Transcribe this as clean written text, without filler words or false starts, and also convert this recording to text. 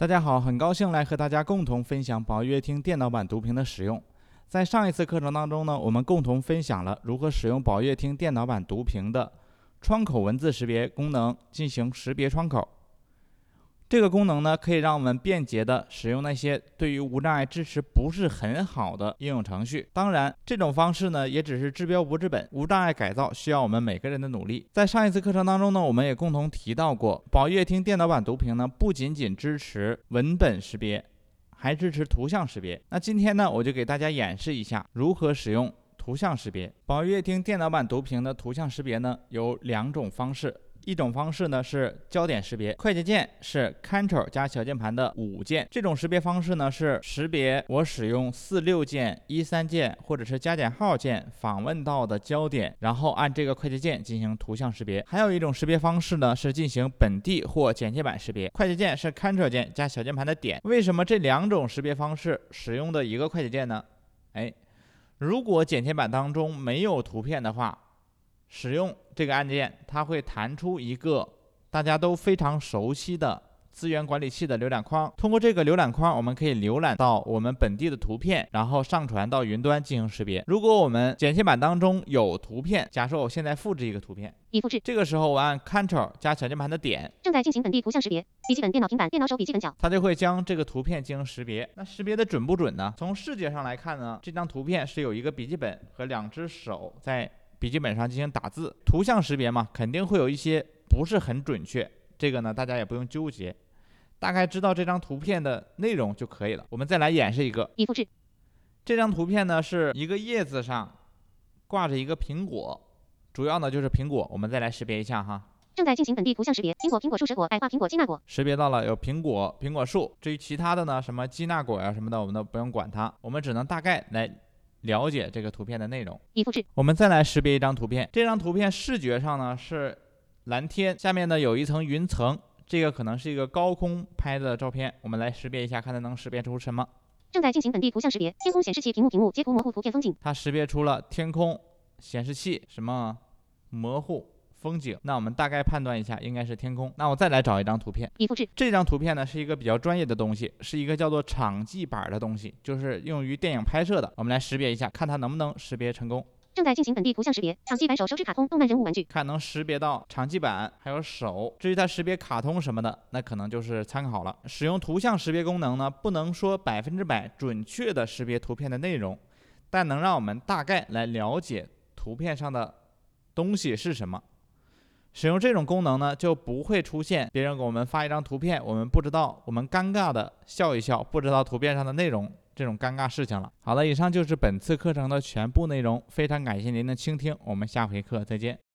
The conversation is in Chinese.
大家好，很高兴来和大家共同分享宝悦听电脑版读屏的使用。在上一次课程当中呢，我们共同分享了如何使用宝悦听电脑版读屏的窗口文字识别功能进行识别窗口。这个功能呢，可以让我们便捷的使用那些对于无障碍支持不是很好的应用程序。当然，这种方式呢，也只是治标不治本，无障碍改造需要我们每个人的努力。在上一次课程当中呢，我们也共同提到过，宝悦听电脑版读屏呢，不仅仅支持文本识别，还支持图像识别。那今天呢，我就给大家演示一下如何使用图像识别。宝悦听电脑版读屏的图像识别呢，有两种方式。一种方式呢是焦点识别，快捷键是 Ctrl 加小键盘的5键。这种识别方式呢是识别我使用46键、13键或者是加减号键访问到的焦点，然后按这个快捷键进行图像识别。还有一种识别方式呢是进行本地或剪切板识别，快捷键是 Ctrl 键加小键盘的点。为什么这两种识别方式使用的一个快捷键呢？如果剪切板当中没有图片的话，使用这个按键，它会弹出一个大家都非常熟悉的资源管理器的浏览框。通过这个浏览框，我们可以浏览到我们本地的图片，然后上传到云端进行识别。如果我们剪切板当中有图片，假设我现在复制一个图片， 已复制。 这个时候我按 Ctrl 加小键盘的点， 正在进行本地图像识别。笔记本电脑、平板电脑手笔记本角， 它就会将这个图片进行识别。那识别的准不准呢？从视觉上来看呢，这张图片是有一个笔记本和2只手在笔记本上进行打字。图像识别嘛，肯定会有一些不是很准确，这个呢大家也不用纠结，大概知道这张图片的内容就可以了。我们再来演示一个， 已复制。 这张图片呢是一个叶子上挂着一个苹果，主要呢就是苹果。我们再来识别一下哈， 正在进行本地图像识别。苹果、苹果树、蛇果、矮化苹果、基纳果， 识别到了有苹果、苹果树。至于其他的呢，什么基纳果呀什么的，我们都不用管它，我们只能大概来了解这个图片的内容。 已复制。 我们再来识别一张图片，这张图片视觉上呢是蓝天，下面呢有一层云层，这个可能是一个高空拍的照片。我们来识别一下，看它能识别出什么。 正在进行本地图像识别。天空显示器、屏幕、截图模糊图片风景。 它识别出了天空、显示器、什么模糊、风景。那我们大概判断一下，应该是天空。那我再来找一张图片， 已复制。 这张图片呢是一个比较专业的东西，是一个叫做场记板的东西，就是用于电影拍摄的。我们来识别一下，看它能不能识别成功。 正在进行本地图像识别。场记板手手指卡通动漫人物玩具， 看能识别到场记板还有手。至于它识别卡通什么的，那可能就是参考了。使用图像识别功能呢，不能说100%准确的识别图片的内容，但能让我们大概来了解图片上的东西是什么。使用这种功能呢，就不会出现别人给我们发一张图片，我们不知道，我们尴尬的笑一笑，不知道图片上的内容，这种尴尬事情了。好了，以上就是本次课程的全部内容，非常感谢您的倾听，我们下回课再见。